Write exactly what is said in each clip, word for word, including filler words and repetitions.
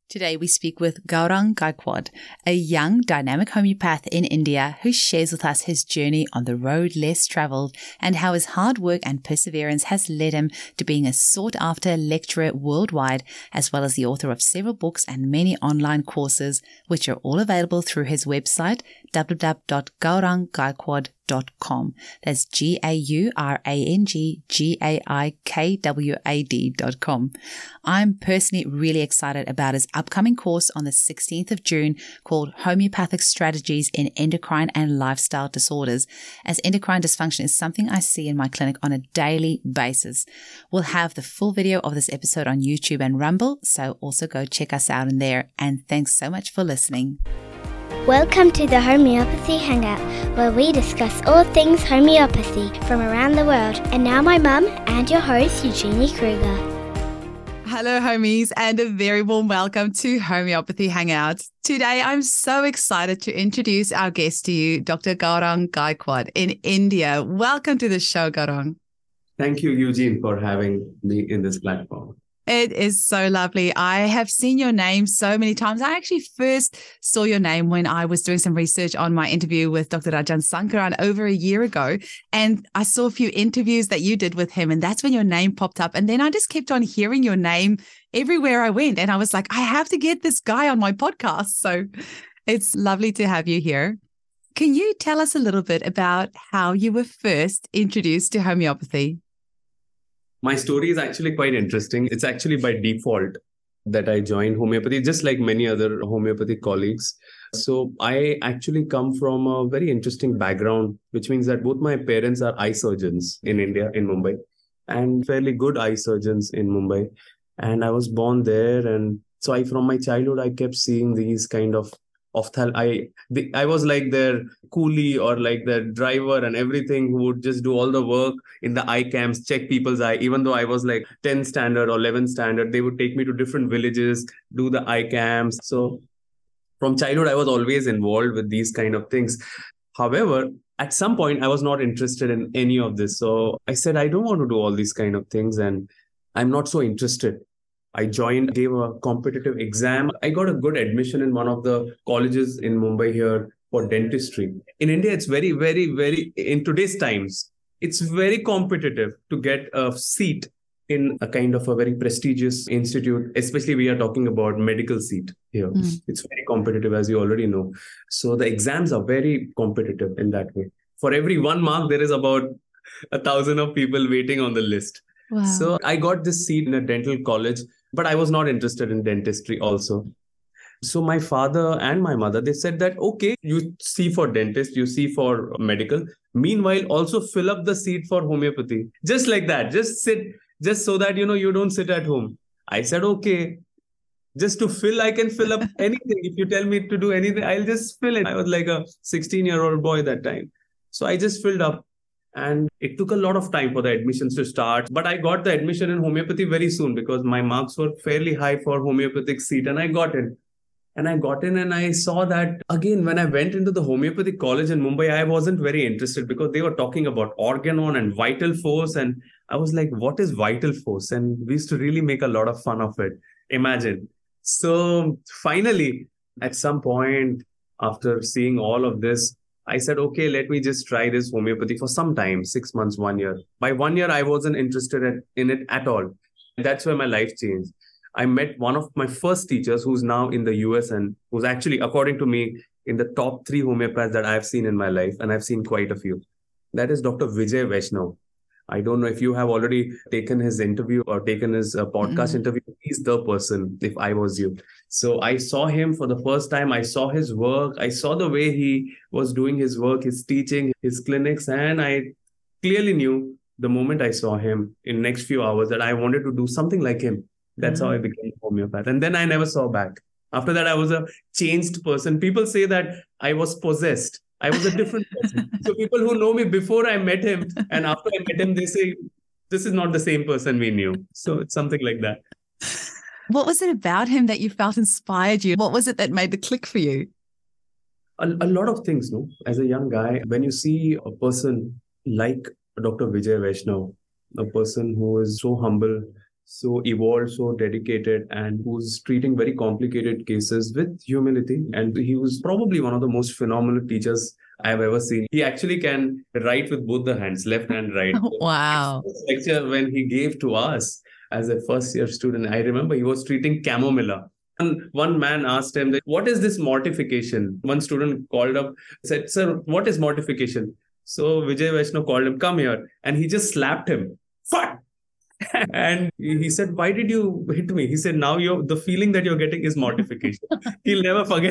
Today we speak with Gaurang Gaikwad, a young dynamic homeopath in India who shares with us his journey on the road less travelled and how his hard work and perseverance has led him to being a sought-after lecturer worldwide, as well as the author of several books and many online courses, which are all available through his website w w w dot gaurang gaikwad dot com. That's G A U R A N G G A I K W A D dot com. I'm personally really excited about his upcoming course on the sixteenth of June called Homeopathic Strategies in Endocrine and Lifestyle Disorders, as endocrine dysfunction is something I see in my clinic on a daily basis. We'll have the full video of this episode on YouTube and Rumble, so also go check us out in there. And thanks so much for listening. Welcome to the Homeopathy Hangout, where we discuss all things homeopathy from around the world. And now my mum and your host, Eugenie Kruger. Hello, homies, and a very warm welcome to Homeopathy Hangout. Today, I'm so excited to introduce our guest to you, Doctor Gaurang Gaikwad in India. Welcome to the show, Gaurang. Thank you, Eugene, for having me in this platform. It is so lovely. I have seen your name so many times. I actually first saw your name when I was doing some research on my interview with Doctor Rajan Sankaran over a year ago. And I saw a few interviews that you did with him. And that's when your name popped up. And then I just kept on hearing your name everywhere I went. And I was like, I have to get this guy on my podcast. So it's lovely to have you here. Can you tell us a little bit about how you were first introduced to homeopathy? My story is actually quite interesting. It's actually by default that I joined homeopathy, just like many other homeopathic colleagues. So I actually come from a very interesting background, which means that both my parents are eye surgeons in India, in Mumbai, and fairly good eye surgeons in Mumbai. And I was born there. And so I, from my childhood, I kept seeing these kind of Ophthal, I the, I was like their coolie or like their driver and everything, who would just do all the work in the eye camps, check people's eye. Even though I was like tenth standard or eleventh standard, they would take me to different villages, do the eye camps. So from childhood, I was always involved with these kind of things. However, at some point, I was not interested in any of this. So I said, I don't want to do all these kind of things and I'm not so interested. I joined, gave a competitive exam. I got a good admission in one of the colleges in Mumbai here for dentistry. In India, it's very, very, very, in today's times, it's very competitive to get a seat in a kind of a very prestigious institute, especially we are talking about medical seat here. Mm. It's very competitive, as you already know. So the exams are very competitive in that way. For every one mark, there is about a thousand of people waiting on the list. Wow. So I got this seat in a dental college, but I was not interested in dentistry also. So my father and my mother, they said that, okay, you see for dentist, you see for medical. Meanwhile, also fill up the seat for homeopathy. Just like that. Just sit, just so that, you know, you don't sit at home. I said, okay, just to fill, I can fill up anything. If you tell me to do anything, I'll just fill it. I was like a sixteen-year-old boy that time. So I just filled up. And it took a lot of time for the admissions to start. But I got the admission in homeopathy very soon because my marks were fairly high for homeopathic seat. And I got in. And I got in and I saw that, again, when I went into the homeopathic college in Mumbai, I wasn't very interested because they were talking about organon and vital force. And I was like, what is vital force? And we used to really make a lot of fun of it. Imagine. So finally, at some point, after seeing all of this, I said, okay, let me just try this homeopathy for some time, six months, one year. By one year, I wasn't interested in it at all. That's where my life changed. I met one of my first teachers who's now in the U S and who's actually, according to me, in the top three homeopaths that I've seen in my life. And I've seen quite a few. That is Doctor Vijay Vaishnav. I don't know if you have already taken his interview or taken his uh, podcast mm-hmm. interview. He's the person, if I was you. So I saw him for the first time. I saw his work. I saw the way he was doing his work, his teaching, his clinics. And I clearly knew the moment I saw him in next few hours that I wanted to do something like him. That's mm-hmm. how I became a homeopath. And then I never saw back. After that, I was a changed person. People say that I was possessed. I was a different person. So people who know me before I met him and after I met him, they say, this is not the same person we knew. So it's something like that. What was it about him that you felt inspired you? What was it that made the click for you? A, a lot of things, no? As a young guy, when you see a person like Doctor Vijay Vaishnav, a person who is so humble, so evolved, so dedicated, and who's treating very complicated cases with humility. And he was probably one of the most phenomenal teachers I've ever seen. He actually can write with both the hands, left and right. Wow. The lecture when he gave to us as a first year student, I remember he was treating chamomilla. And one man asked him, that, what is this mortification? One student called up, said, sir, what is mortification? So Vijay Vaishnav called him, come here. And he just slapped him. Fuck! And he said, why did you hit me? He said, now you're, the feeling that you're getting is mortification. He'll never forget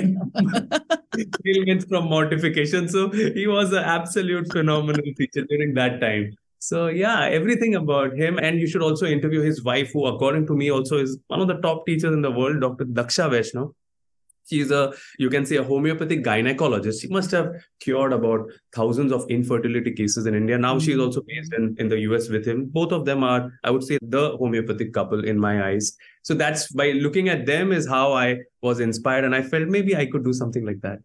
feelings from mortification. So he was an absolute phenomenal teacher during that time. So yeah, everything about him. And you should also interview his wife, who according to me also is one of the top teachers in the world, Doctor Daksha Vaishnav. She's a, you can say, a homeopathic gynecologist. She must have cured about thousands of infertility cases in India. Now she's also based in, in the U S with him. Both of them are, I would say, the homeopathic couple in my eyes. So that's, by looking at them is how I was inspired. And I felt maybe I could do something like that.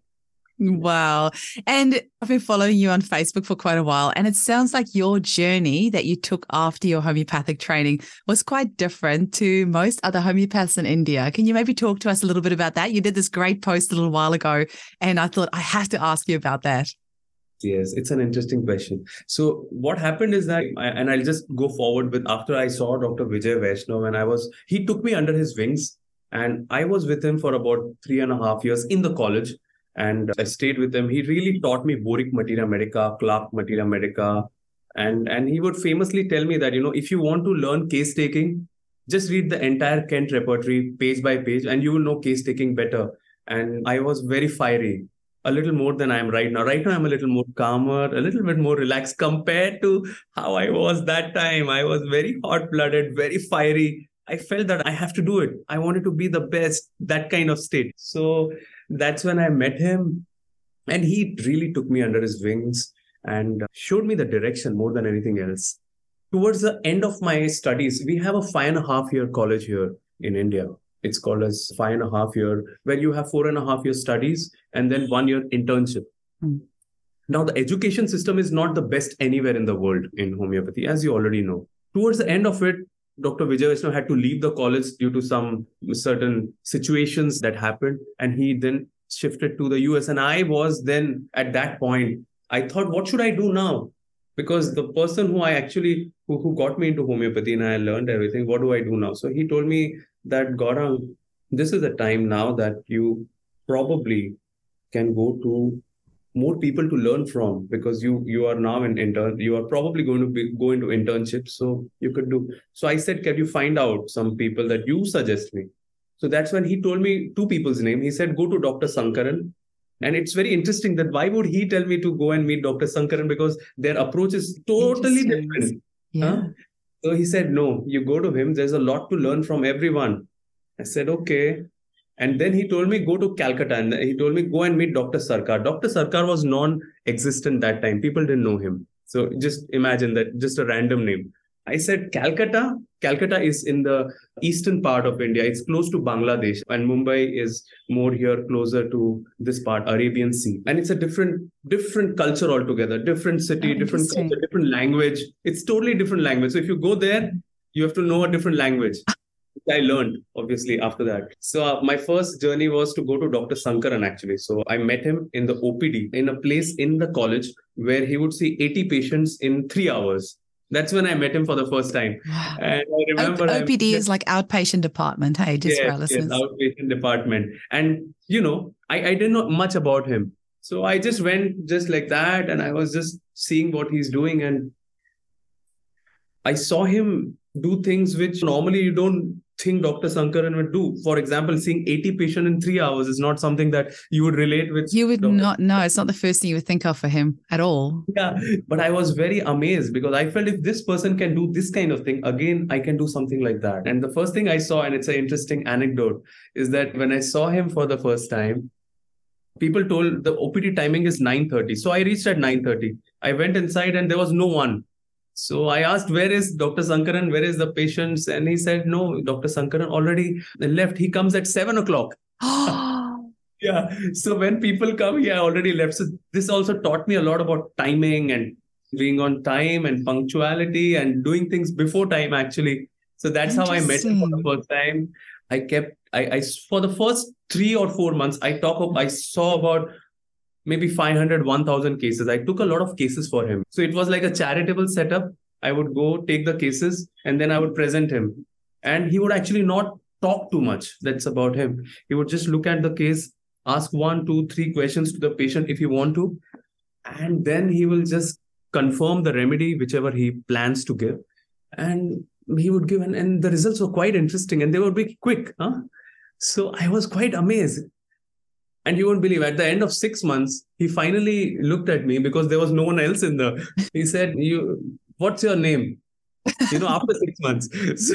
Wow. And I've been following you on Facebook for quite a while, and it sounds like your journey that you took after your homeopathic training was quite different to most other homeopaths in India. Can you maybe talk to us a little bit about that? You did this great post a little while ago, and I thought I have to ask you about that. Yes, it's an interesting question. So what happened is that, and I'll just go forward with, after I saw Doctor Vijay Vaishnav, and I was, he took me under his wings, and I was with him for about three and a half years in the college. And I stayed with him. He really taught me Boric Materia Medica, Clark Materia Medica. And, and he would famously tell me that, you know, if you want to learn case taking, just read the entire Kent repertory page by page, and you will know case taking better. And I was very fiery, a little more than I am right now. Right now, I'm a little more calmer, a little bit more relaxed compared to how I was that time. I was very hot-blooded, very fiery. I felt that I have to do it. I wanted to be the best, that kind of state. So that's when I met him, and he really took me under his wings and showed me the direction more than anything else. Towards the end of my studies, we have a five and a half year college here in India. It's called as five and a half year, where you have four and a half year studies and then one year internship. Mm. Now, the education system is not the best anywhere in the world in homeopathy, as you already know. Towards the end of it, Doctor Vijay Vaishnav had to leave the college due to some certain situations that happened. And he then shifted to the U S. And I was then at that point, I thought, what should I do now? Because the person who I actually, who, who got me into homeopathy and I learned everything, what do I do now? So he told me that, Gaurang, this is the time now that you probably can go to more people to learn from, because you you are now in intern, you are probably going to be go into internships, so you could do. So I said, can you find out some people that you suggest me? So that's when he told me two people's name. He said, go to Doctor Sankaran. And it's very interesting that why would he tell me to go and meet Doctor Sankaran? Because their approach is totally different. Yeah. Huh? So he said, no, you go to him. There's a lot to learn from everyone. I said, okay. And then he told me, go to Calcutta. And he told me, go and meet Doctor Sarkar. Doctor Sarkar was non-existent that time. People didn't know him. So just imagine that, just a random name. I said, Calcutta? Calcutta is in the eastern part of India. It's close to Bangladesh. And Mumbai is more here, closer to this part, Arabian Sea. And it's a different, different culture altogether, different city, oh, different culture, different language. It's totally different language. So if you go there, you have to know a different language. I learned, obviously, after that. So uh, my first journey was to go to Doctor Sankaran, actually. So I met him in the O P D, in a place in the college where he would see eighty patients in three hours. That's when I met him for the first time. And I remember... O P D is like outpatient department, hey, just yes, for our listeners. Yes, outpatient department. And, you know, I, I didn't know much about him. So I just went just like that, and I was just seeing what he's doing. And I saw him do things which normally you don't think Doctor Sankaran would do. For example, seeing eighty patients in three hours is not something that you would relate with. You would Doctor not know. It's not the first thing you would think of for him at all. Yeah, but I was very amazed because I felt if this person can do this kind of thing, again, I can do something like that. And the first thing I saw, and it's an interesting anecdote, is that when I saw him for the first time, people told the O P D timing is nine thirty. So I reached at nine thirty. I went inside and there was no one. So I asked, where is Doctor Sankaran? Where is the patients? And he said, no, Doctor Sankaran already left. He comes at seven o'clock. Yeah. So when people come, he already left. So this also taught me a lot about timing and being on time and punctuality and doing things before time, actually. So that's how I met him for the first time. I kept, I, I for the first three or four months, I talk of, I saw about maybe five hundred, one thousand cases. I took a lot of cases for him. So it was like a charitable setup. I would go take the cases and then I would present him. And he would actually not talk too much. That's about him. He would just look at the case, ask one, two, three questions to the patient if you want to. And then he will just confirm the remedy, whichever he plans to give. And he would give, and, and the results were quite interesting and they would be quick. Huh? So I was quite amazed. And you won't believe, at the end of six months, he finally looked at me because there was no one else in the, he said, "You, what's your name?" You know, after six months. So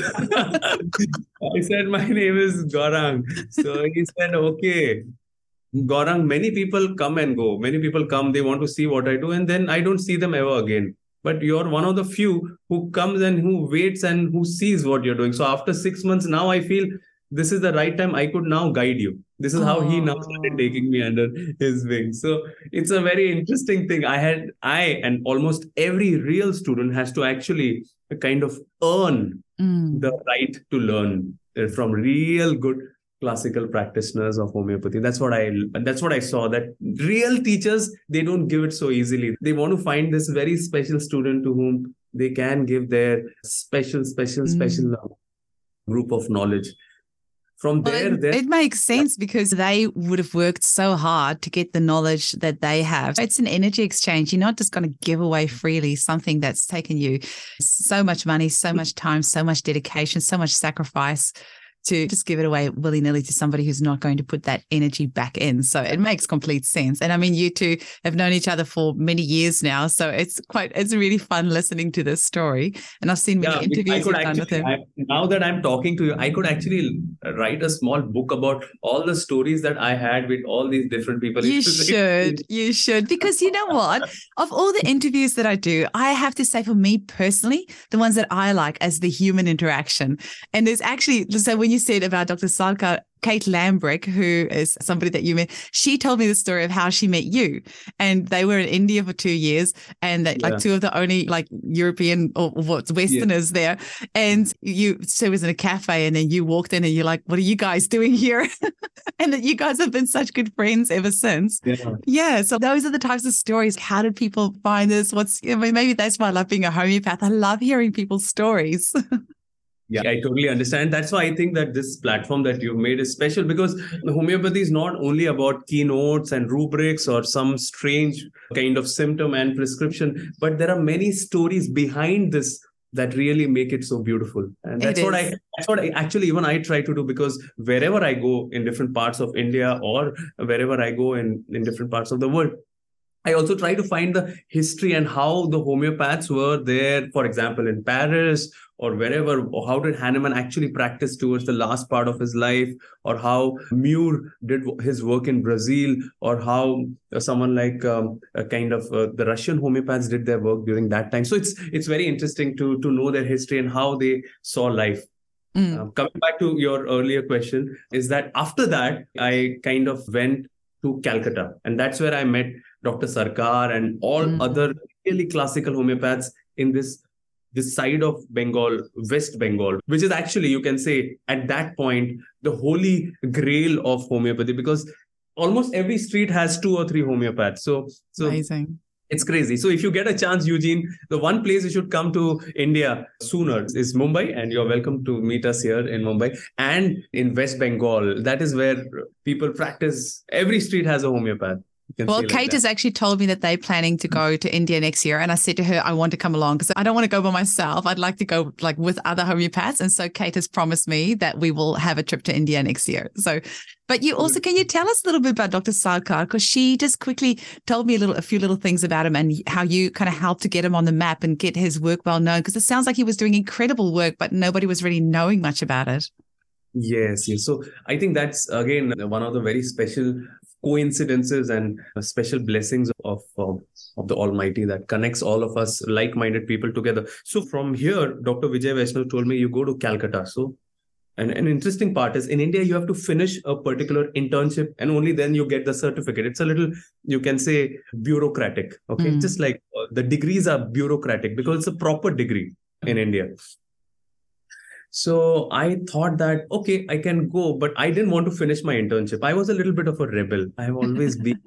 I said, "My name is Gaurang." So he said, "Okay, Gaurang, many people come and go. Many people come, they want to see what I do, and then I don't see them ever again. But you're one of the few who comes and who waits and who sees what you're doing. So after six months, now I feel this is the right time. I could now guide you." This is how he now started taking me under his wing. So it's a very interesting thing. I had, I and almost every real student has to actually kind of earn mm. the right to learn from real good classical practitioners of homeopathy. That's what I, that's what I saw, that real teachers, they don't give it so easily. They want to find this very special student to whom they can give their special, special, mm. special group of knowledge. From there, well, it, there, it makes sense because they would have worked so hard to get the knowledge that they have. It's an energy exchange. You're not just going to give away freely something that's taken you so much money, so much time, so much dedication, so much sacrifice, to just give it away willy-nilly to somebody who's not going to put that energy back in. So it makes complete sense. And I mean, you two have known each other for many years now. So it's quite, it's really fun listening to this story. And I've seen many yeah, interviews you've done with him. I, now that I'm talking to you, I could actually write a small book about all the stories that I had with all these different people. You should, you should. Because you know what? Of all the interviews that I do, I have to say for me personally, the ones that I like as the human interaction. And there's actually, so when you said about Doctor Sarkar, Kate Lambrick, who is somebody that you met, she told me the story of how she met you. And they were in India for two years and that, yeah. like two of the only like European or what's Westerners yeah. there. And you, so it was in a cafe and then you walked in and you're like, "What are you guys doing here?" And that you guys have been such good friends ever since. Yeah. yeah. So those are the types of stories. How did people find this? What's, I mean, maybe that's why I love being a homeopath. I love hearing people's stories. Yeah, I totally understand. That's why I think that this platform that you've made is special, because homeopathy is not only about keynotes and rubrics or some strange kind of symptom and prescription, but there are many stories behind this that really make it so beautiful. And that's what I, that's what I actually, even I try to do, because wherever I go in different parts of India or wherever I go in, in different parts of the world, I also try to find the history and how the homeopaths were there, for example, in Paris or wherever. Or how did Hahnemann actually practice towards the last part of his life, or how Muir did his work in Brazil, or how someone like um, a kind of uh, the Russian homeopaths did their work during that time. So it's it's very interesting to, to know their history and how they saw life. Mm. Um, coming back to your earlier question, is that after that, I kind of went to Calcutta, and that's where I met Doctor Sarkar and all mm. other really classical homeopaths in this, this side of Bengal, West Bengal, which is actually, you can say, at that point, the holy grail of homeopathy, because almost every street has two or three homeopaths. So, so amazing. It's crazy. So if you get a chance, Eugene, the one place you should come to India sooner is Mumbai, and you're welcome to meet us here in Mumbai and in West Bengal. That is where people practice. Every street has a homeopath. Well, Kate like has actually told me that they're planning to go to India next year. And I said to her, I want to come along because I don't want to go by myself. I'd like to go like with other homeopaths. And so Kate has promised me that we will have a trip to India next year. So, but you also, can you tell us a little bit about Doctor Sarkar? Because she just quickly told me a little, a few little things about him and how you kind of helped to get him on the map and get his work well known. Because it sounds like he was doing incredible work, but nobody was really knowing much about it. Yes, yes. So I think that's, again, one of the very special coincidences and special blessings of uh, of the Almighty that connects all of us like-minded people together. So from here, Doctor Vijay Vaishnav told me you go to Calcutta. So and an interesting part is in India, you have to finish a particular internship and only then you get the certificate. It's a little, you can say, bureaucratic. Okay, mm. Just like uh, the degrees are bureaucratic because it's a proper degree in India. So I thought that, okay, I can go, but I didn't want to finish my internship. I was a little bit of a rebel. I have always been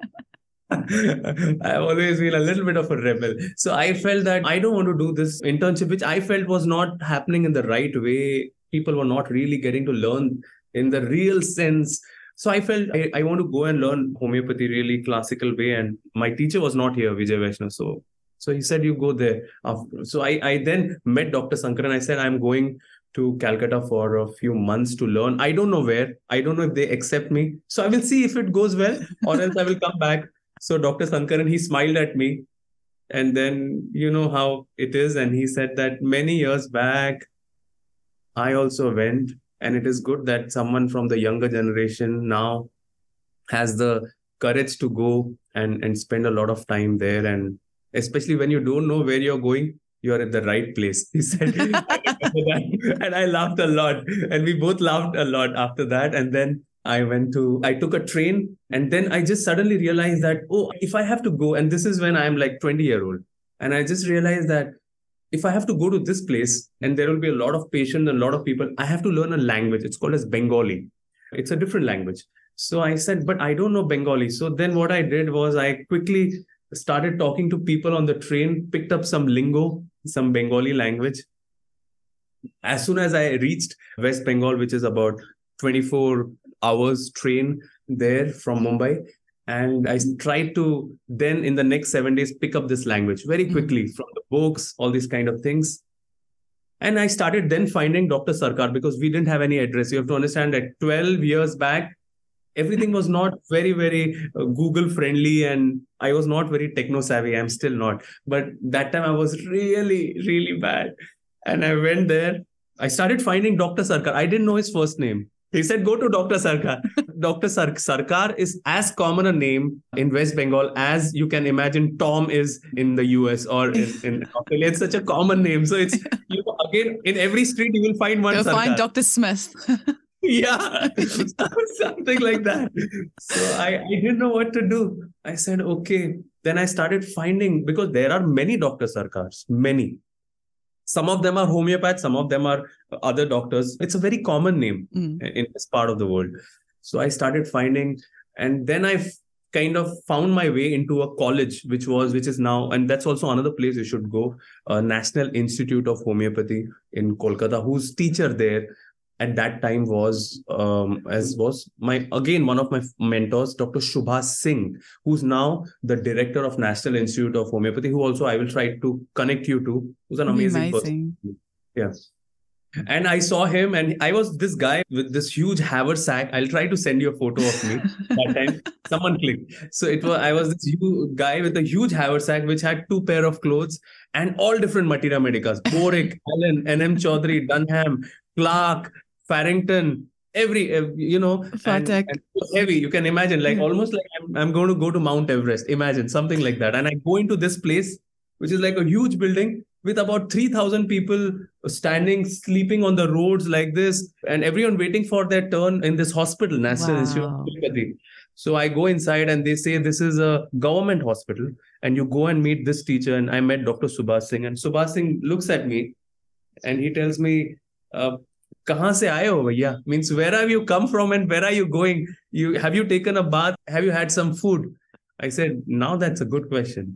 I've always been a little bit of a rebel. So I felt that I don't want to do this internship, which I felt was not happening in the right way. People were not really getting to learn in the real sense. So I felt I, I want to go and learn homeopathy really classical way. And my teacher was not here, Vijay Vaishnav. So so he said, you go there. After. So I, I then met Doctor Sankaran. I said, I'm going to Calcutta for a few months to learn. I don't know where. I don't know if they accept me. So I will see if it goes well, or else I will come back. So Doctor Sankaran, he smiled at me. And then, you know how it is. And he said that many years back, I also went. And it is good that someone from the younger generation now has the courage to go and, and spend a lot of time there. And especially when you don't know where you're going, you're at the right place. He said, and I laughed a lot. And we both laughed a lot after that. And then I went to, I took a train. And then I just suddenly realized that, oh, if I have to go, and this is when I'm like twenty year old. And I just realized that if I have to go to this place and there will be a lot of patients and a lot of people, I have to learn a language. It's called as Bengali. It's a different language. So I said, but I don't know Bengali. So then what I did was I quickly started talking to people on the train, picked up some lingo, some Bengali language. As soon as I reached West Bengal, which is about twenty-four hours train there from Mumbai, and I tried to then in the next seven days pick up this language very quickly mm-hmm. from the books, all these kind of things. And I started then finding Doctor Sarkar because we didn't have any address. You have to understand that twelve years back, everything was not very, very uh, Google friendly, and I was not very techno savvy. I'm still not. But that time I was really, really bad. And I went there. I started finding Doctor Sarkar. I didn't know his first name. He said, go to Doctor Sarkar. Doctor Sar- Sarkar is as common a name in West Bengal as you can imagine Tom is in the U S or in, in Australia. It's such a common name. So it's, you know, again, in every street, you will find one You'll Sarkar. find Doctor Smith. Yeah, something like that. So I, I didn't know what to do. I said, okay. Then I started finding, because there are many Doctor Sarkars, many. Some of them are homeopaths, some of them are other doctors. It's a very common name mm. in this part of the world. So I started finding, and then I kind of found my way into a college, which was, which is now, and that's also another place you should go, uh, National Institute of Homeopathy in Kolkata, whose teacher there at that time was, um, as was my, again, one of my mentors, Doctor Subhas Singh, who's now the director of National Institute of Homeopathy, who also I will try to connect you to, who's an amazing, amazing. person. Yeah. And I saw him, and I was this guy with this huge haversack. I'll try to send you a photo of me. That time, someone clicked. So it was, I was this huge guy with a huge haversack, which had two pair of clothes and all different materia medicas. Boric, Allen, N M Chaudhary, Dunham, Clark, Farrington, every, uh, you know, and, and heavy. You can imagine, like yeah. almost like I'm, I'm going to go to Mount Everest. Imagine something like that. And I go into this place, which is like a huge building with about three thousand people standing, sleeping on the roads like this, and everyone waiting for their turn in this hospital, National wow. Institute of Homeopathy. So I go inside and they say this is a government hospital, and you go and meet this teacher. And I met Doctor Subhas Singh, and Subhas Singh looks at me and he tells me, uh, Kahan se aaye ho bhaiya? Means where have you come from and where are you going? You have you taken a bath? Have you had some food? I said, now that's a good question.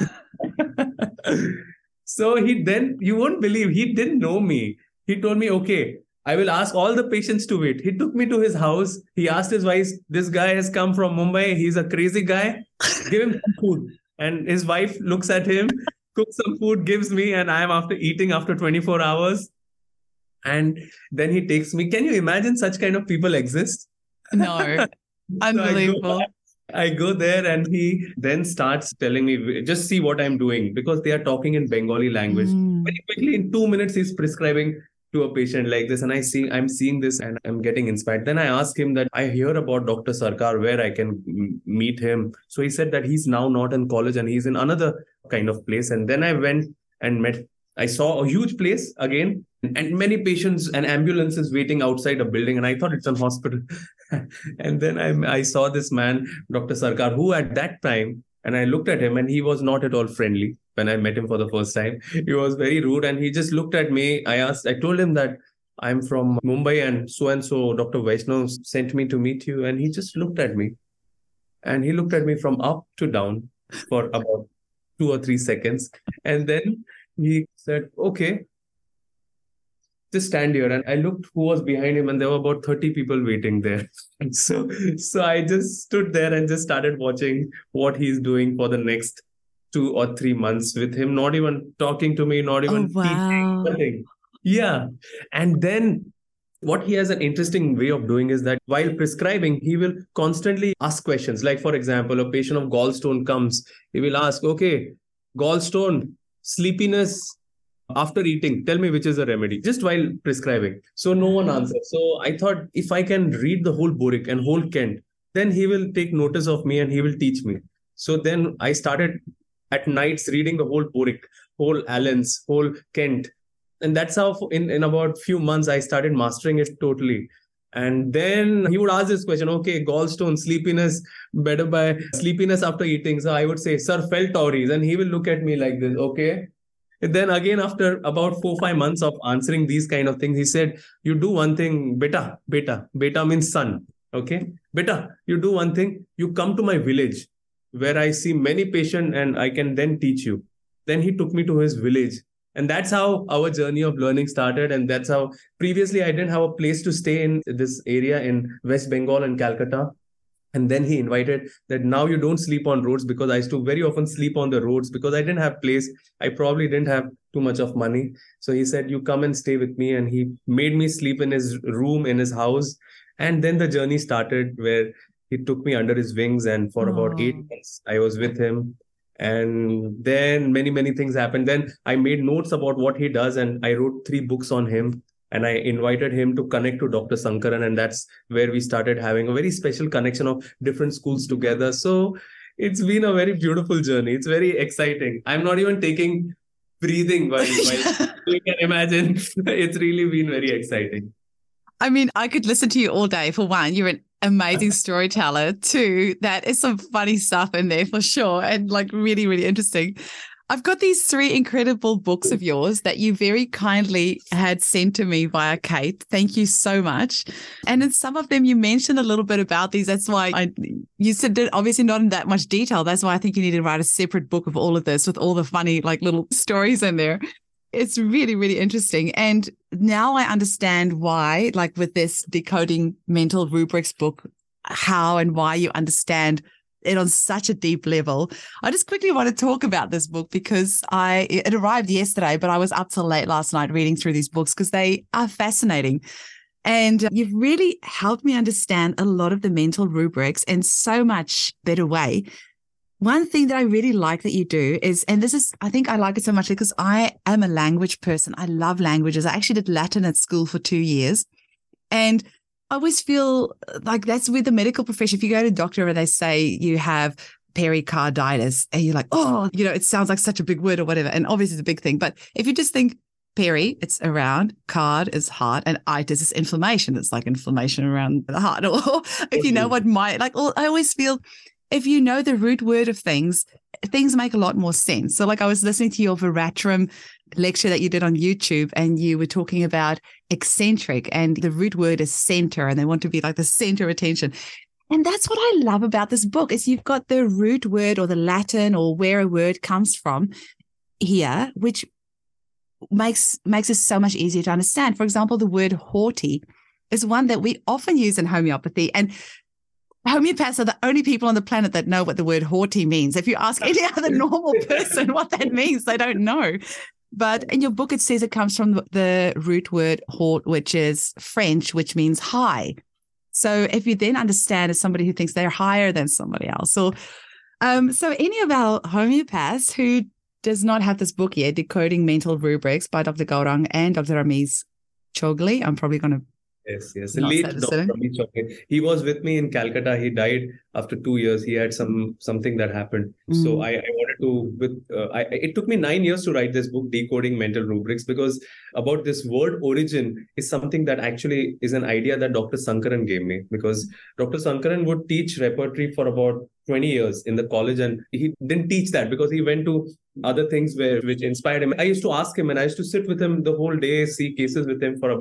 So he then, you won't believe, he didn't know me. He told me, okay, I will ask all the patients to wait. He took me to his house. He asked his wife, this guy has come from Mumbai. He's a crazy guy. Give him some food. And his wife looks at him, cooks some food, gives me, and I am after eating after twenty-four hours. And then he takes me. Can you imagine such kind of people exist? No. Unbelievable. So I go there and he then starts telling me, just see what I'm doing, because they are talking in Bengali language. Mm. Very quickly, in two minutes, he's prescribing to a patient like this. And I see, I'm seeing this and I'm getting inspired. Then I asked him that I hear about Doctor Sarkar, where I can m- meet him. So he said that he's now not in college and he's in another kind of place. And then I went and met, I saw a huge place again, and many patients and ambulances waiting outside a building. And I thought it's a hospital. And then I, I saw this man, Doctor Sarkar, who at that time, and I looked at him and he was not at all friendly when I met him for the first time. He was very rude and he just looked at me. I asked, I told him that I'm from Mumbai and so and so Doctor Vaishnav sent me to meet you. And he just looked at me and he looked at me from up to down for about two or three seconds. And then he said, okay, just stand here. And I looked who was behind him and there were about thirty people waiting there. And so, so I just stood there and just started watching what he's doing for the next two or three months with him, not even talking to me, not even Oh, teaching, wow. nothing. Yeah. And then what he has an interesting way of doing is that while prescribing, he will constantly ask questions. Like, for example, a patient of gallstone comes, he will ask, okay, gallstone, sleepiness after eating, tell me which is the remedy, just while prescribing. So no one answers. So I thought if I can read the whole Burik and whole Kent, then he will take notice of me and he will teach me. So then I started at nights reading the whole Burik, whole Allen's, whole Kent. And that's how in, in about few months, I started mastering it totally. And then he would ask this question, okay, gallstone, sleepiness, better by sleepiness after eating. So I would say, sir, felt Tauris. And he will look at me like this, okay. And then again, after about four, five months of answering these kind of things, he said, you do one thing, beta, beta, beta means son. Okay. Beta, you do one thing, you come to my village where I see many patients and I can then teach you. Then he took me to his village. And that's how our journey of learning started. And that's how previously I didn't have a place to stay in this area in West Bengal and Calcutta. And then he invited that now you don't sleep on roads, because I used to very often sleep on the roads because I didn't have place. I probably didn't have too much of money. So he said, you come and stay with me. And he made me sleep in his room, in his house. And then the journey started where he took me under his wings. And for Oh. about eight months, I was with him. And then many, many things happened. Then I made notes about what he does. And I wrote three books on him. And I invited him to connect to Doctor Sankaran. And that's where we started having a very special connection of different schools together. So it's been a very beautiful journey. It's very exciting. I'm not even taking breathing while, while you can imagine. It's really been very exciting. I mean, I could listen to you all day. For one, you're an amazing storyteller. Two, that is some funny stuff in there for sure. And like really, really interesting. I've got these three incredible books of yours that you very kindly had sent to me via Kate. Thank you so much. And in some of them, you mentioned a little bit about these. That's why I, you said it obviously not in that much detail. That's why I think you need to write a separate book of all of this with all the funny, like little stories in there. It's really, really interesting. And now I understand why, like with this Decoding Mental Rubrics book, how and why you understand it on such a deep level. I just quickly want to talk about this book because I it arrived yesterday, but I was up till late last night reading through these books because they are fascinating. And you've really helped me understand a lot of the mental rubrics in so much better way. One thing that I really like that you do is, and this is, I think I like it so much because I am a language person. I love languages. I actually did Latin at school for two years. And I always feel like that's with the medical profession. If you go to a doctor and they say you have pericarditis and you're like, oh, you know, it sounds like such a big word or whatever. And obviously it's a big thing. But if you just think peri, it's around, card is heart, and itis is inflammation. It's like inflammation around the heart. Or if you know what might, like, I always feel if you know the root word of things, things make a lot more sense. So like I was listening to your Veratrum lecture that you did on YouTube and you were talking about eccentric and the root word is center and they want to be like the center of attention. And that's what I love about this book is you've got the root word or the Latin or where a word comes from here, which makes makes it so much easier to understand. For example, the word haughty is one that we often use in homeopathy, and homeopaths are the only people on the planet that know what the word haughty means. If you ask any other normal person what that means, they don't know. But in your book, it says it comes from the root word haut, which is French, which means high. So if you then understand as somebody who thinks they're higher than somebody else. So, um, so any of our homeopaths who does not have this book yet, Decoding Mental Rubrics by Doctor Gaurang and Doctor Ramiz Chogli, I'm probably going to Yes, yes. Late Doctor Ramiz Chogli. He was with me in Calcutta. He died after two years. He had some something that happened. Mm. So I, I wanted to, with uh, I, it took me nine years to write this book, Decoding Mental Rubrics, because about this word origin is something that actually is an idea that Doctor Sankaran gave me. Because Doctor Sankaran would teach repertory for about twenty years in the college, and he didn't teach that because he went to other things where which inspired him. I used to ask him and I used to sit with him the whole day, see cases with him for about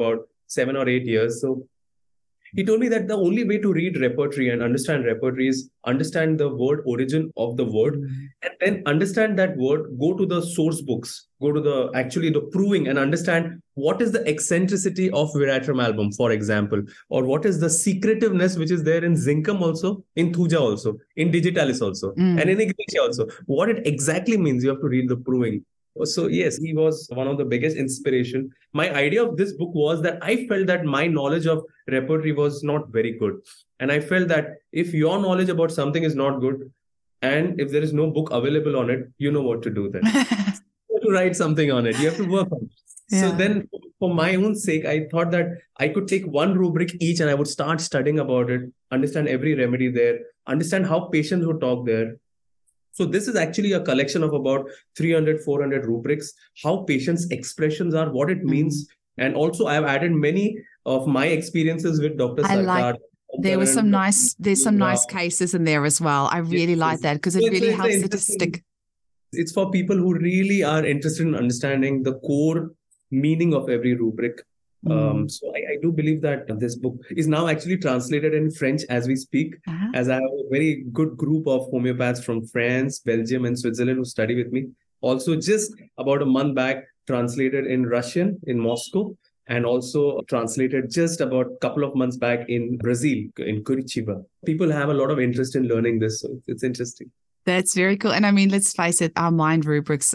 seven or eight years. So he told me that the only way to read repertory and understand repertory is understand the word origin of the word, and then understand that word, go to the source books, go to the actually the proving and understand what is the eccentricity of Veratrum album, for example, or what is the secretiveness which is there in Zincum also, in Thuja also, in Digitalis also, Mm. and in Iglesia also. What it exactly means, you have to read the proving. So yes, he was one of the biggest inspiration. My idea of this book was that I felt that my knowledge of repertory was not very good. And I felt that if your knowledge about something is not good, and if there is no book available on it, you know what to do then. You have to write something on it. You have to work on it. So Yeah. then for my own sake, I thought that I could take one rubric each and I would start studying about it, understand every remedy there, understand how patients would talk there. So this is actually a collection of about three hundred, four hundred rubrics, how patients' expressions are, what it means. And also I have added many of my experiences with Doctor I like- Sarkar. There were some nice, there's some nice Wow. cases in there as well. I really Yes, like yes. that because So it it's- really it's helps it to interesting- stick. It's for people who really are interested in understanding the core meaning of every rubric. Mm. Um, so I, I do believe that this book is now actually translated in French as we speak, Uh-huh. as I have a very good group of homeopaths from France, Belgium, and Switzerland who study with me. Also, just about a month back, translated in Russian in Moscow, and also translated just about a couple of months back in Brazil, in Curitiba. People have a lot of interest in learning this, so it's interesting. That's very cool. And I mean, let's face it, our mind rubrics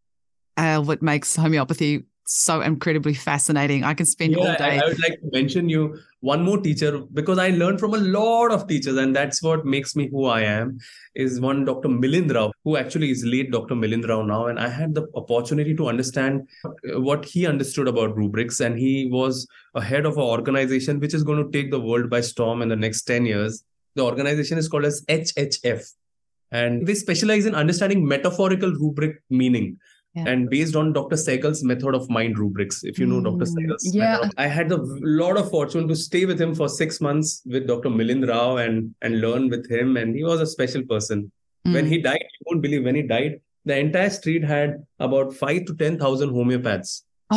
are what makes homeopathy so incredibly fascinating. I can spend all Yeah, I, day. I would like to mention you one more teacher, because I learned from a lot of teachers, and that's what makes me who I am, is one Doctor Milind Rao, who actually is late Doctor Milind Rao now. And I had the opportunity to understand what he understood about rubrics. And he was a head of an organization which is going to take the world by storm in the next ten years. The organization is called as H H F. And they specialize in understanding metaphorical rubric meaning. Yeah. And based on Doctor Segal's method of mind rubrics, if you know Doctor Mm, Segal's yeah. method, I had a lot of fortune to stay with him for six months with Doctor Milind Rao and, and learn with him. And he was a special person. When Mm. he died, you won't believe, when he died, the entire street had about five to ten thousand homeopaths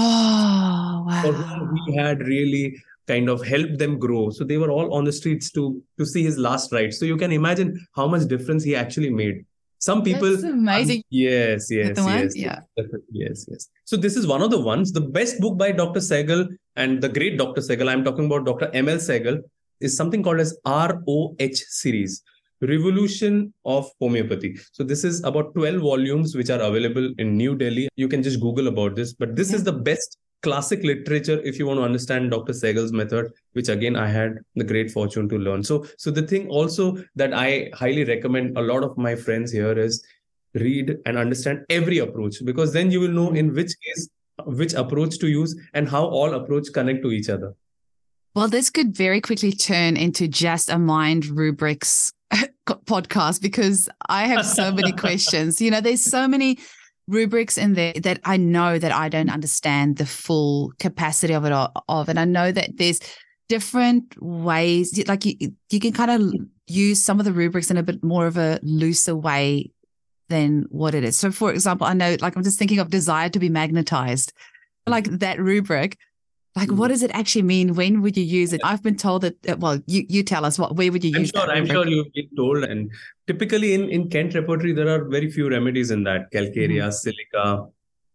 Oh, for wow. whom he had really kind of helped them grow. So they were all on the streets to to see his last rites. So you can imagine how much difference he actually made. Some people, That's amazing. yes, yes, the one? yes, Yeah. yes, yes. So this is one of the ones. The best book by Doctor Segal and the great Doctor Segal, I'm talking about Doctor M L Segal, is something called as R O H series, Revolution of Homeopathy. So this is about twelve volumes which are available in New Delhi. You can just Google about this, but this Okay. is the best classic literature if you want to understand Doctor Segal's method, which again I had the great fortune to learn. So, so the thing also that I highly recommend a lot of my friends here is read and understand every approach, because then you will know in which case which approach to use and how all approach connect to each other. Well, this could very quickly turn into just a mind rubrics podcast, because I have so many questions. You know, there's so many rubrics in there that I know that I don't understand the full capacity of it all, of, and I know that there's different ways, like you, you can kind of use some of the rubrics in a bit more of a looser way than what it is. So, for example, I know, like I'm just thinking of desire to be magnetized, like that rubric. Like, what does it actually mean? When would you use it? I've been told that, well, you, you tell us, what, where would you I'm use sure, that I'm rubric? sure you've been told. And typically in, in Kent repertory, there are very few remedies in that. Calcarea, Mhm. silica,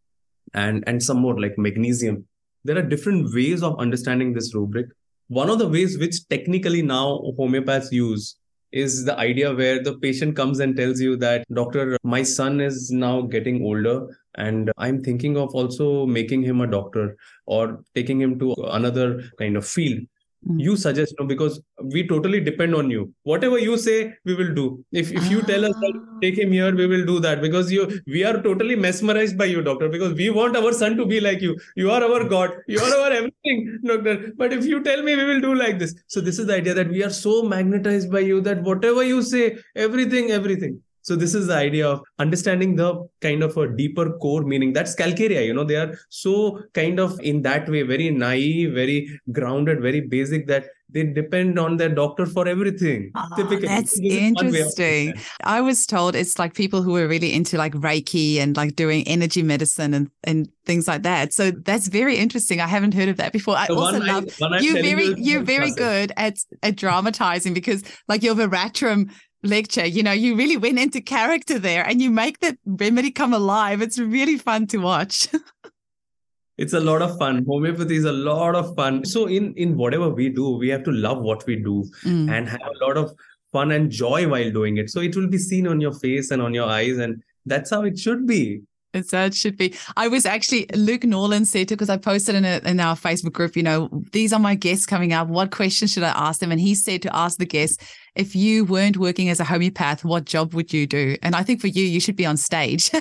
and, and some more like magnesium. There are different ways of understanding this rubric. One of the ways which technically now homeopaths use is the idea where the patient comes and tells you that, doctor, my son is now getting older and I'm thinking of also making him a doctor or taking him to another kind of field. Mm. You suggest, no, because we totally depend on you. Whatever you say, we will do. If if you tell us that Ah. take him here, we will do that, because you we are totally mesmerized by you, doctor, because we want our son to be like you. You are our God. You are our everything, doctor. But if you tell me, we will do like this. So this is the idea that we are so magnetized by you that whatever you say, everything, everything. So this is the idea of understanding the kind of a deeper core meaning. That's Calcarea, you know, they are so kind of in that way, very naive, very grounded, very basic, that they depend on their doctor for everything. Oh, Typically. that's This is one way of interesting. looking at it. I was told it's like people who are really into like Reiki and like doing energy medicine and, and things like that. So that's very interesting. I haven't heard of that before. I The also one I- love one I'm you telling very you is you're very massive. good at at dramatizing, because like your Veratrum lecture, you know, you really went into character there and you make the remedy come alive. It's really fun to watch. It's a lot of fun. Homeopathy is a lot of fun. So in, in whatever we do, we have to love what we do Mm. and have a lot of fun and joy while doing it. So it will be seen on your face and on your eyes, and that's how it should be. It's that it should be. I was actually, Luke Norland said to, because I posted in, a, in our Facebook group, you know, these are my guests coming up. What questions should I ask them? And he said to ask the guests, if you weren't working as a homeopath, what job would you do? And I think for you, you should be on stage.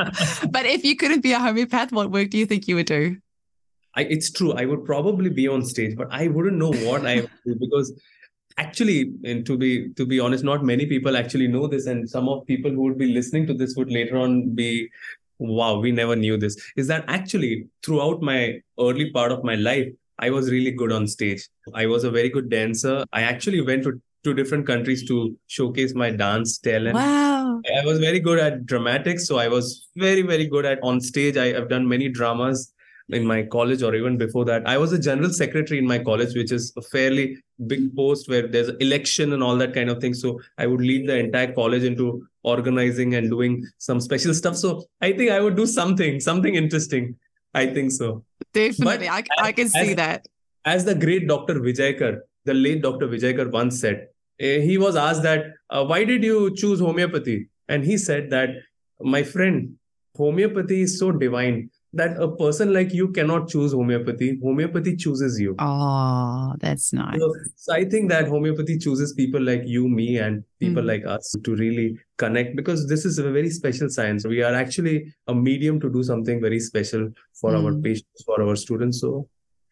But if you couldn't be a homeopath, what work do you think you would do? I, it's true. I would probably be on stage, but I wouldn't know what I would do, because actually, and to be to be honest, not many people actually know this, and some of people who would be listening to this would later on be, wow, we never knew this. Is that actually throughout my early part of my life, I was really good on stage. I was a very good dancer. I actually went to two different countries to showcase my dance talent. Wow. I was very good at dramatics, so I was very, very good at on stage. I have done many dramas in my college or even before that. I was a general secretary in my college, which is a fairly big post where there's election and all that kind of thing. So I would lead the entire college into organizing and doing some special stuff. So I think I would do something, something interesting. I think so. Definitely. But I, I can as- see as- that. As the great Doctor Vijaykar, the late Doctor Vijaykar once said, eh, he was asked that, uh, why did you choose homeopathy? And he said that, my friend, homeopathy is so divine that a person like you cannot choose homeopathy. Homeopathy chooses you. Oh, that's nice. So, so I think that homeopathy chooses people like you, me, and people Mm. like us to really connect, because this is a very special science. We are actually a medium to do something very special for our Mm. patients, for our students. So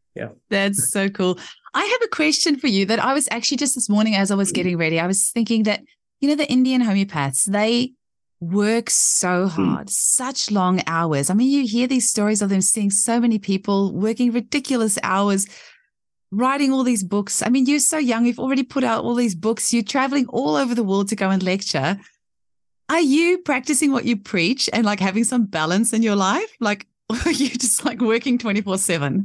That's so cool. I have a question for you that I was actually just this morning as I was getting ready, I was thinking that, you know, the Indian homeopaths, they work so hard, such long hours. I mean, you hear these stories of them seeing so many people working ridiculous hours, writing all these books. I mean, you're so young, you've already put out all these books, you're traveling all over the world to go and lecture. Are you practicing what you preach and like having some balance in your life? Like, or are you just like working twenty-four seven?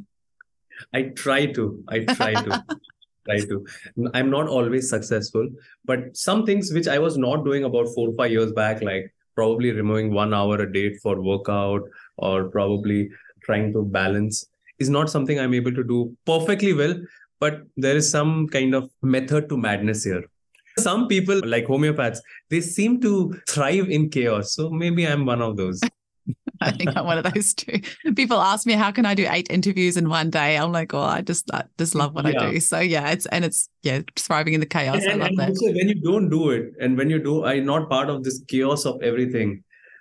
I try to. I try to. try to. I'm not always successful, but some things which I was not doing about four or five years back, like probably removing one hour a day for workout or probably trying to balance, is not something I'm able to do perfectly well. But there is some kind of method to madness here. Some people, like homeopaths, they seem to thrive in chaos. So maybe I'm one of those. I think I'm one of those too. People ask me, how can I do eight interviews in one day? I'm like, oh, I just I just love what Yeah. I do. So yeah, it's and it's yeah, thriving in the chaos. And, I love and that. also when you don't do it, and when you do, I'm not part of this chaos of everything,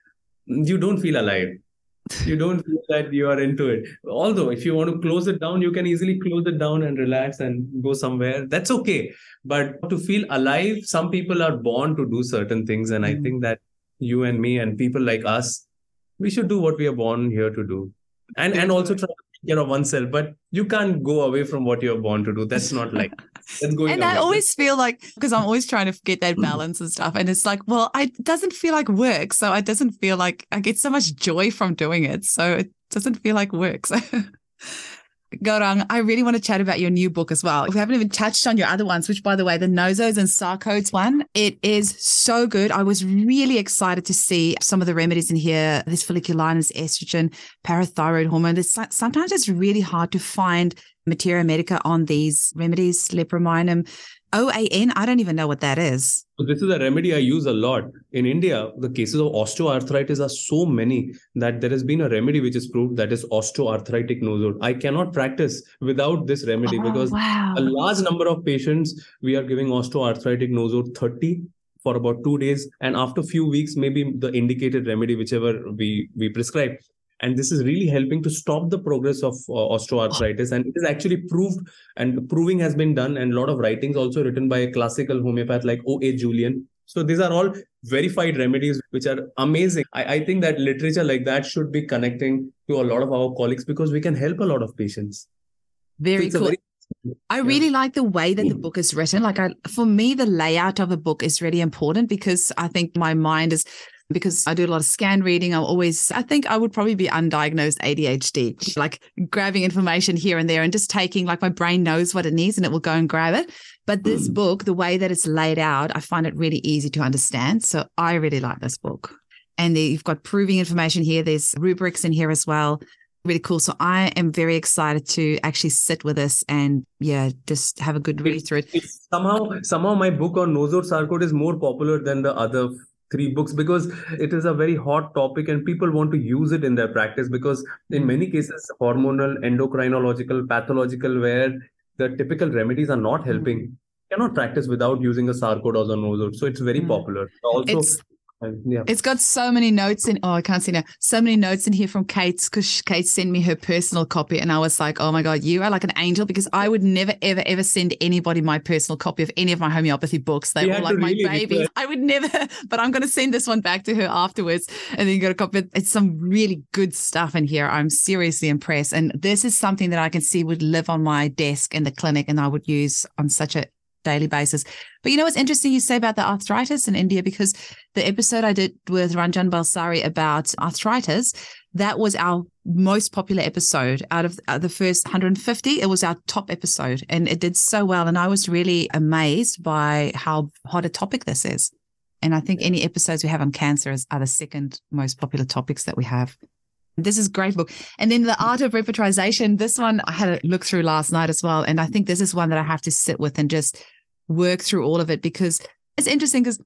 you don't feel alive. You don't feel that you are into it. Although if you want to close it down, you can easily close it down and relax and go somewhere. That's okay. But to feel alive, some people are born to do certain things. And I Mm. think that you and me and people like us, we should do what we are born here to do. And and also try to take care of oneself. But you can't go away from what you're born to do. That's not like that's going And away. I always feel like, because I'm always trying to get that balance and stuff. And it's like, well, I, it doesn't feel like work. So it doesn't feel like I get so much joy from doing it. So it doesn't feel like work. So Gaurang, I really want to chat about your new book as well. We haven't even touched on your other ones, which, by the way, the Nozos and Sarcodes one, it is so good. I was really excited to see some of the remedies in here. This folliculinus, estrogen, parathyroid hormone. There's, sometimes it's really hard to find materia medica on these remedies, leprominum, O A N. I don't even know what that is. So this is a remedy I use a lot. In India, the cases of osteoarthritis are so many that there has been a remedy which is proved, that is osteoarthritic nosode. I cannot practice without this remedy Oh, because wow. a large number of patients, we are giving osteoarthritic nosode thirty for about two days. And after a few weeks, maybe the indicated remedy, whichever we, we prescribe. And this is really helping to stop the progress of uh, osteoarthritis. And it is actually proved, and proving has been done. And a lot of writings also written by a classical homeopath like O A Julian. So these are all verified remedies, which are amazing. I, I think that literature like that should be connecting to a lot of our colleagues because we can help a lot of patients. Very So cool. very, I yeah. really like the way that the book is written. Like I, for me, the layout of a book is really important because I think my mind is, because I do a lot of scan reading. I always, I think I would probably be undiagnosed A D H D, like grabbing information here and there and just taking, like my brain knows what it needs and it will go and grab it. But this book, the way that it's laid out, I find it really easy to understand. So I really like this book. And you've got proving information here. There's rubrics in here as well. Really cool. So I am very excited to actually sit with this and yeah, just have a good read through it. It's somehow, somehow my book on Nosur-Sarcot is more popular than the other three books because it is a very hot topic and people want to use it in their practice because in many cases, hormonal, endocrinological, pathological, where the typical remedies are not helping, mm. cannot practice without using a Sarcot or a Nosur. So it's very mm. popular. Also, it's- Yeah. It's got so many notes in, oh, I can't see now, so many notes in here from Kate because Kate sent me her personal copy and I was like, oh my God, you are like an angel because I would never, ever, ever send anybody my personal copy of any of my homeopathy books. They were like my really babies. Request. I would never, but I'm going to send this one back to her afterwards and then you got a copy. It's some really good stuff in here. I'm seriously impressed. And this is something that I can see would live on my desk in the clinic and I would use on such a daily basis. But you know what's interesting you say about the arthritis in India, because the episode I did with Ranjan Balsari about arthritis, that was our most popular episode out of the first one hundred fifty. It was our top episode and it did so well. And I was really amazed by how hot a topic this is. And I think any episodes we have on cancer is, are the second most popular topics that we have. This is a great book. And then The Art of Repertorization, this one I had a look through last night as well. And I think this is one that I have to sit with and just work through all of it because it's interesting because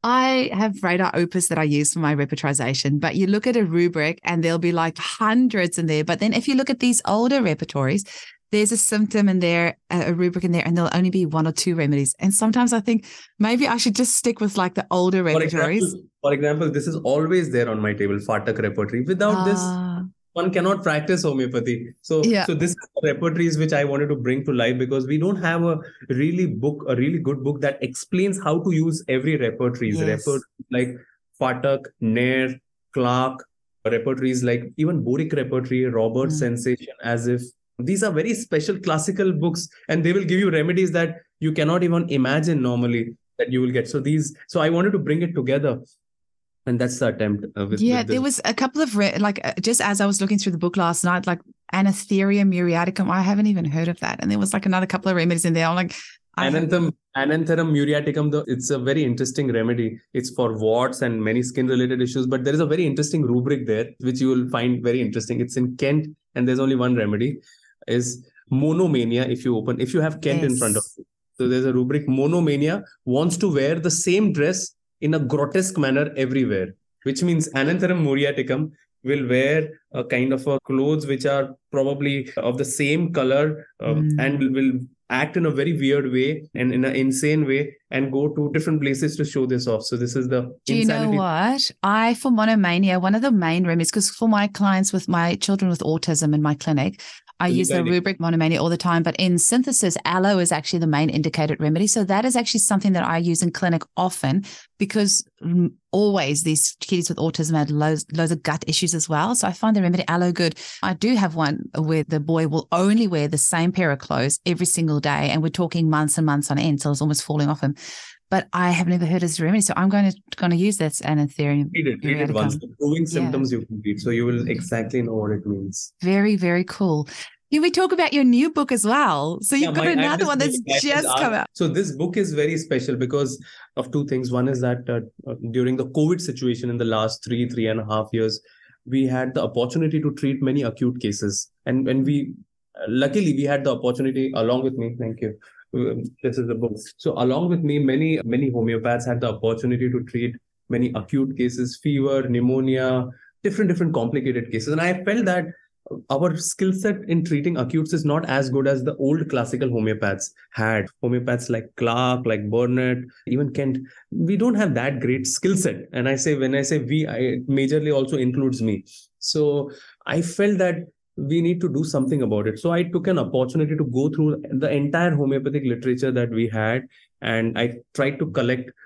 I have Radar Opus that I use for my repertorization, but you look at a rubric and there'll be like hundreds in there. But then if you look at these older repertories, there's a symptom in there, a rubric in there, and there'll only be one or two remedies. And sometimes I think maybe I should just stick with like the older repertories. For example, for example this is always there on my table, Phatak repertory. Without uh, this, one cannot practice homeopathy. So, yeah. so this is the repertories which I wanted to bring to life because we don't have a really book, a really good book that explains how to use every repertories. Yes. Repertories like Phatak, Nair, Clark, repertories like even Boric repertory, Robert's mm. Sensation, As If. These are very special classical books and they will give you remedies that you cannot even imagine normally that you will get. So these, so I wanted to bring it together. And that's the attempt. Uh, with, yeah, with there was a couple of, re- like, uh, just as I was looking through the book last night, like Anantherium muriaticum, I haven't even heard of that. And there was like another couple of remedies in there. I'm like, Ananthum, Anantherium muriaticum, though, it's a very interesting remedy. It's for warts and many skin-related issues. But there is a very interesting rubric there, which you will find very interesting. It's in Kent, and there's only one remedy, is monomania. If you open, if you have Kent yes. in front of you. So there's a rubric, monomania wants to wear the same dress in a grotesque manner everywhere, which means Anantherium muriaticum will wear a kind of a clothes which are probably of the same color um, mm. and will act in a very weird way and in an insane way and go to different places to show this off. So this is the Do you insanity. know what? I, for monomania, one of the main remedies, because for my clients with my children with autism in my clinic, I use the rubric monomania all the time, but in synthesis, aloe is actually the main indicated remedy. So that is actually something that I use in clinic often because always these kiddies with autism had loads, loads of gut issues as well. So I find the remedy aloe good. I do have one where the boy will only wear the same pair of clothes every single day. And we're talking months and months on end. So it's almost falling off him. But I have never heard his remedy. So I'm going to going to use this Anantherium. Read it, read it once. The proving symptoms yeah. you can read. So you will exactly know what it means. Very, very cool. Can we talk about your new book as well? So you've yeah, got another one that's just come out. So this book is very special because of two things. One is that uh, during the COVID situation in the last three, three and a half years, we had the opportunity to treat many acute cases. And when we, uh, luckily we had the opportunity along with me, thank you. This is the book. So along with me, many, many homeopaths had the opportunity to treat many acute cases, fever, pneumonia, different, different complicated cases. And I felt that our skill set in treating acutes is not as good as the old classical homeopaths had. Homeopaths like Clark, like Burnett, even Kent, we don't have that great skill set. And I say, when I say we, I, it majorly also includes me. So I felt that we need to do something about it. So I took an opportunity to go through the entire homeopathic literature that we had. And I tried to collect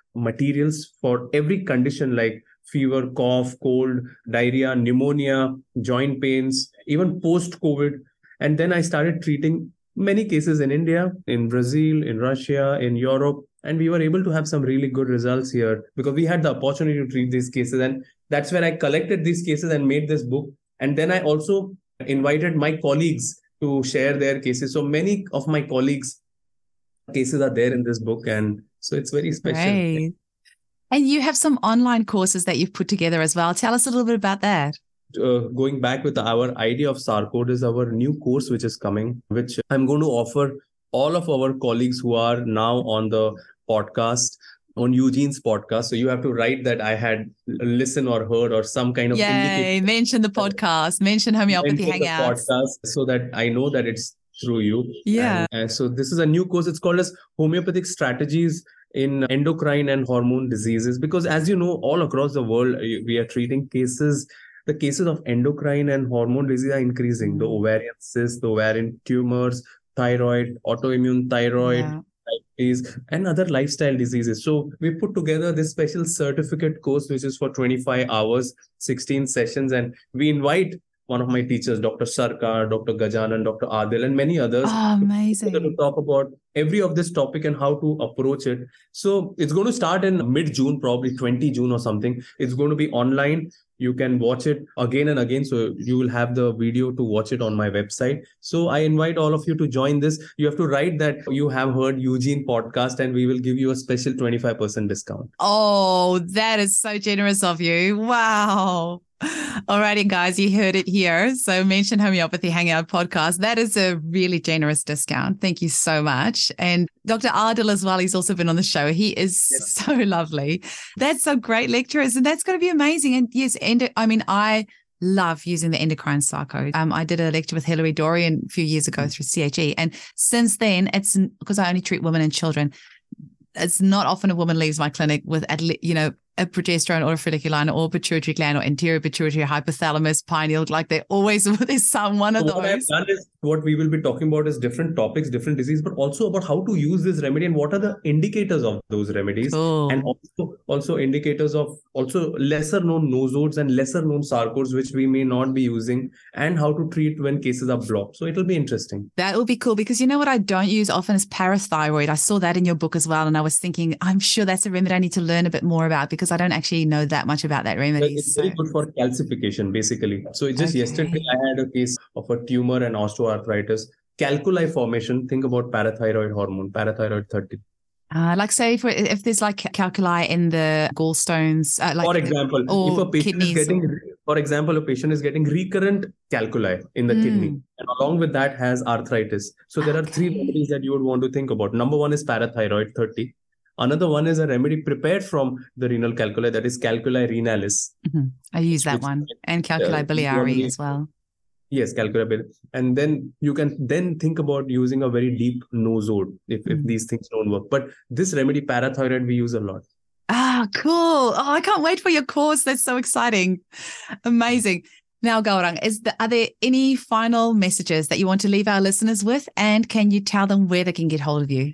materials for every condition like fever, cough, cold, diarrhea, pneumonia, joint pains, even post-COVID. And then I started treating many cases in India, in Brazil, in Russia, in Europe. And we were able to have some really good results here because we had the opportunity to treat these cases. And that's when I collected these cases and made this book. And then I also invited my colleagues to share their cases. So many of my colleagues' cases are there in this book. And so it's very special. Great. And you have some online courses that you've put together as well. Tell us a little bit about that. Uh, going back with our idea of SARCode is our new course which is coming, which I'm going to offer all of our colleagues who are now on the podcast, on Eugene's podcast. So you have to write that I had listened or heard or some kind of Yay, mention the podcast, mention Homeopathy mention the Hangouts. podcast so that I know that it's through you. Yeah. And, and so this is a new course. It's called as Homeopathic Strategies in Endocrine and Hormone Diseases. Because as you know, all across the world, we are treating cases. The cases of endocrine and hormone disease are increasing. The ovarian cysts, the ovarian tumors, thyroid, autoimmune thyroid, Yeah. diabetes, and other lifestyle diseases. So we put together this special certificate course, which is for twenty-five hours, sixteen sessions. And we invite one of my teachers, Doctor Sarkar, Doctor Gajanan, Doctor Adil, and many others Oh, amazing. to talk about every of this topic and how to approach it. So it's going to start in mid-June, probably twentieth of June or something. It's going to be online. You can watch it again and again. So you will have the video to watch it on my website. So I invite all of you to join this. You have to write that you have heard Eugene podcast and we will give you a special twenty-five percent discount. Oh, that is so generous of you. Wow. Alrighty, guys, you heard it here. So mention Homeopathy Hangout podcast. That is a really generous discount. Thank you so much. And Doctor Adil as well, he's also been on the show. He is Yes. so lovely. That's some great lecturers and that's going to be amazing. And yes, endo- I mean, I love using the endocrine SARCode. Um, I did a lecture with Hilary Dorian a few years ago through C H E. And since then, it's because I only treat women and children. It's not often a woman leaves my clinic with, at le- you know, a progesterone or a follicular or pituitary gland or anterior pituitary hypothalamus, pineal, like they always, there's some one of So what I've those. done is what we will be talking about is different topics, different disease, but also about how to use this remedy and what are the indicators of those remedies. Cool. And also, also indicators of also lesser known nosodes and lesser known sarcodes, which we may not be using, and how to treat when cases are blocked. So it'll be interesting. That will be cool because you know what I don't use often is parathyroid. I saw that in your book as well. And I was thinking, I'm sure that's a remedy I need to learn a bit more about because I don't actually know that much about that remedy. It's so- very good for calcification, basically. So just Okay. yesterday, I had a case of a tumor and osteoarthritis. Calculi formation, think about parathyroid hormone, parathyroid thirty. Uh, like say for if there's like calculi in the gallstones, uh, like For example, or if a patient is kidneys getting, or- for example, a patient is getting recurrent calculi in the Mm. kidney, and along with that has arthritis. So there are three Okay. remedies that you would want to think about. Number one is parathyroid thirty. Another one is a remedy prepared from the renal calculi, that is calculi renalis. Mhm. I use that Which- one and calculi Yeah, biliary usually- as well. Yes, calculi bil- And then you can then think about using a very deep nosode if, if Mm. these things don't work. But this remedy, parathyroid, we use a lot. Ah, cool. Oh, I can't wait for your course. That's so exciting. Amazing. Now, Gaurang, is the, are there any final messages that you want to leave our listeners with? And can you tell them where they can get hold of you?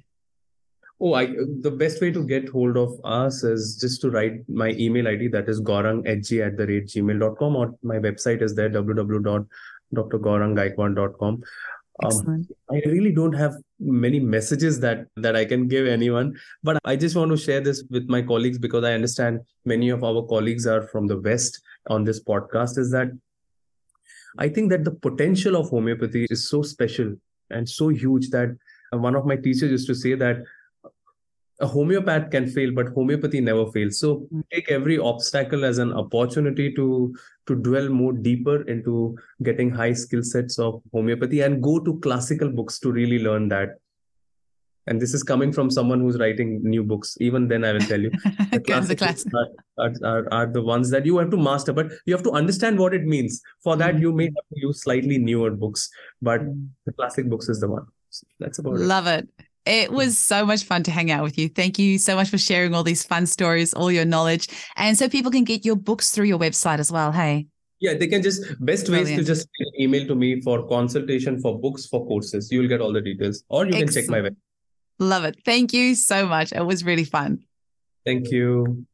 Oh, I, the best way to get hold of us is just to write my email I D, that is gaurangh at the rate gmail dot com, or my website is there, w w w dot d r gaurang gaikwad dot com. Um, Excellent. I really don't have many messages that, that I can give anyone, but I just want to share this with my colleagues because I understand many of our colleagues are from the West on this podcast, is that I think that the potential of homeopathy is so special and so huge that one of my teachers used to say that a homeopath can fail, but homeopathy never fails. So take every obstacle as an opportunity to, to dwell more deeper into getting high skill sets of homeopathy and go to classical books to really learn that. And this is coming from someone who's writing new books. Even then, I will tell you, the Go to the class. classics are, are, are, are the ones that you have to master, but you have to understand what it means. For that, Mm. you may have to use slightly newer books, but Mm. the classic books is the one. So that's about it. Love it. It was so much fun to hang out with you. Thank you so much for sharing all these fun stories, all your knowledge. And so people can get your books through your website as well. Hey. Yeah, they can just, best ways Brilliant. to just email to me for consultation, for books, for courses. You will get all the details, or you can check my website. Love it. Thank you so much. It was really fun. Thank you.